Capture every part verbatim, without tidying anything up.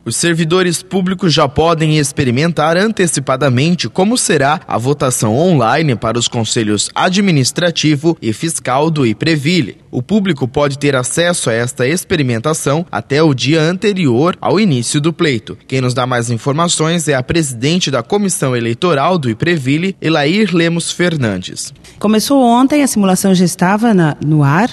Os servidores públicos já podem experimentar antecipadamente como será a votação online para os conselhos administrativo e fiscal do IPREVILE. O público pode ter acesso a esta experimentação até o dia anterior ao início do pleito. Quem nos dá mais informações é a presidente da Comissão Eleitoral do IPREVILE, Elair Lemos Fernandes. Começou ontem, a simulação já estava na, no ar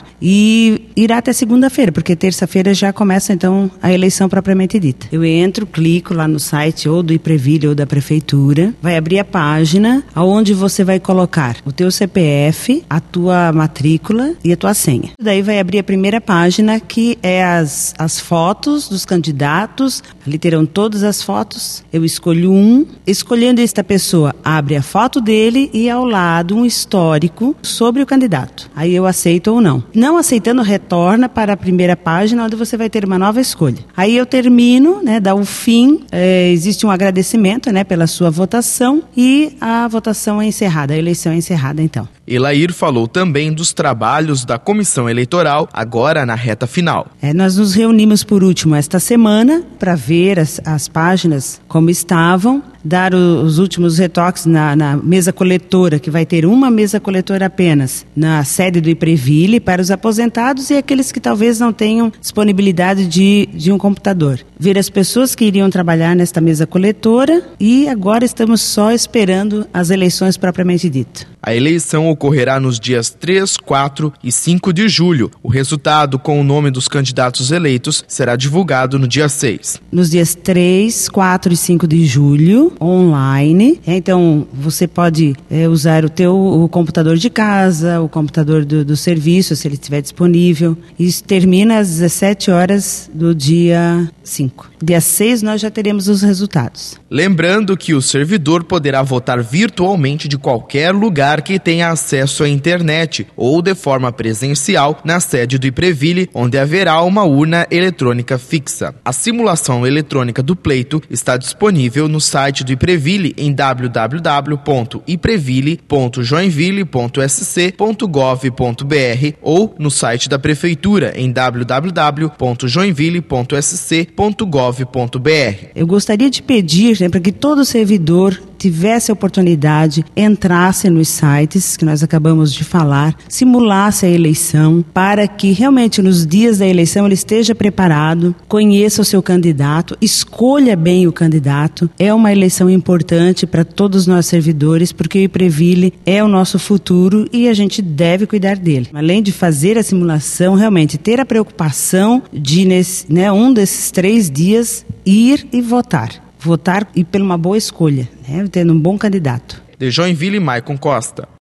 e irá até segunda-feira, porque terça-feira já começa então a eleição propriamente dita. Eu entro, clico lá no site ou do IPREVILE ou da Prefeitura, vai abrir a página onde você vai colocar o teu C P F, a tua matrícula e a tua senha. Daí vai abrir a primeira página, que é as, as fotos dos candidatos. Ali terão todas as fotos. Eu escolho um. Escolhendo esta pessoa, abre a foto dele e ao lado um histórico sobre o candidato. Aí eu aceito ou não. Não aceitando, retorna para a primeira página, onde você vai ter uma nova escolha. Aí eu termino, né, dá o fim, é, existe um agradecimento, né, pela sua votação e a votação é encerrada, a eleição é encerrada então. Elair falou também dos trabalhos da Comissão Eleitoral, agora na reta final. É, nós nos reunimos por último esta semana para ver as, as páginas como estavam, dar o, os últimos retoques na, na mesa coletora, que vai ter uma mesa coletora apenas, na sede do IPREVILE para os aposentados e aqueles que talvez não tenham disponibilidade de, de um computador. Ver as pessoas que iriam trabalhar nesta mesa coletora e agora estamos só esperando as eleições propriamente dito. A eleição ocorrerá nos dias três, quatro e cinco de julho. O resultado com o nome dos candidatos eleitos será divulgado no dia seis. Nos dias três, quatro e cinco de julho, online. Então, você pode é, usar o teu o computador de casa, o computador do, do serviço, se ele estiver disponível. Isso termina às dezessete horas do dia cinco. Dia seis nós já teremos os resultados. Lembrando que o servidor poderá votar virtualmente de qualquer lugar que tenha acesso à internet ou de forma presencial na sede do IPREVILE, onde haverá uma urna eletrônica fixa. A simulação eletrônica do pleito está disponível no site do IPREVILE em w w w ponto iprevile ponto joinville ponto s c ponto gov ponto b r ou no site da Prefeitura em w w w ponto joinville ponto s c ponto gov ponto b r. Eu gostaria de pedir, né, para que todo servidor tivesse a oportunidade, entrasse nos sites que nós acabamos de falar, simulasse a eleição, para que realmente nos dias da eleição ele esteja preparado, conheça o seu candidato, escolha bem o candidato. É uma eleição importante para todos nós servidores, porque o IPREVILE é o nosso futuro e a gente deve cuidar dele. Além de fazer a simulação, realmente ter a preocupação de, nesse, né, um desses três dias, ir e votar. Votar e por uma boa escolha, né? Tendo um bom candidato. De Joinville, Maicon Costa.